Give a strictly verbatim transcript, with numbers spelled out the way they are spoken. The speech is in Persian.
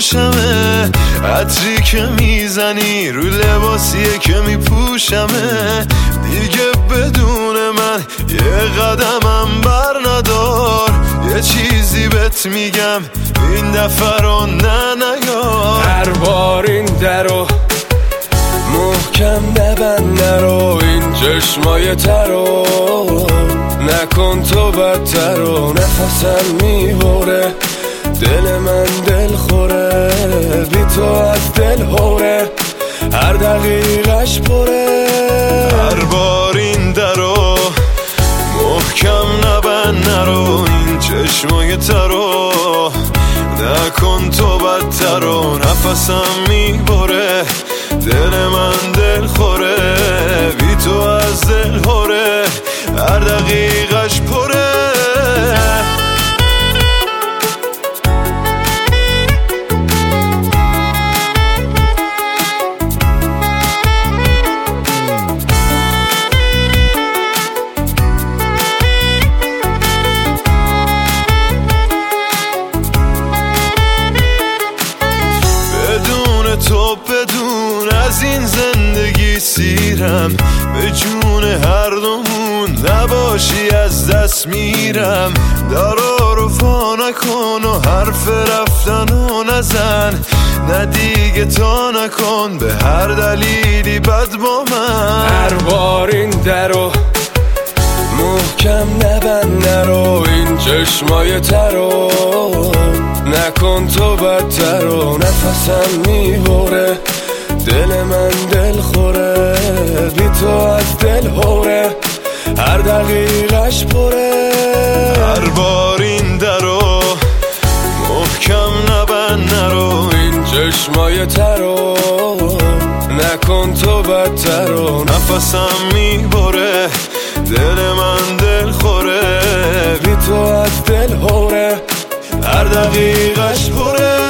دوشمه، عطری که میزنی رو لباسیه که میپوشمه. دیگه بدون من یه قدمم بر ندار، یه چیزی بهت میگم این دفعه رو نه نیار. هر بار این درو محکم نبند، نرو این چشمای ترو نکن تو بدتر و نفسم میبره، دل من دل خوره، بی تو از دل هوره، هر دقیقش پره. هر بار این درو محکم نبند، نرو این چشمای ترو نکن تو بدتر و نفسم میبره، دل من دل خوره، بی تو از دل هوره، هر دقیقش پره. تو بدون از این زندگی سیرم، به جون هر دومون نباشی از دست میرم. دارا رو فا نکن و حرف رفتنو نزن، نه دیگه تا نکن به هر دلیلی بد با من. هر بار این درو محکم نبند، نرو این چشمای ترو نکن تو بدتر و نفسم میبره، دل من دل خوره، بی تو از دل هوره، هر دقیقش پره. هر بار این درو محکم نبند، نرو این چشمای ترو نکن تو بدتر و نفسم میبره، دل من دل خوره، بی تو از دل هوره، هر دقیقش پره.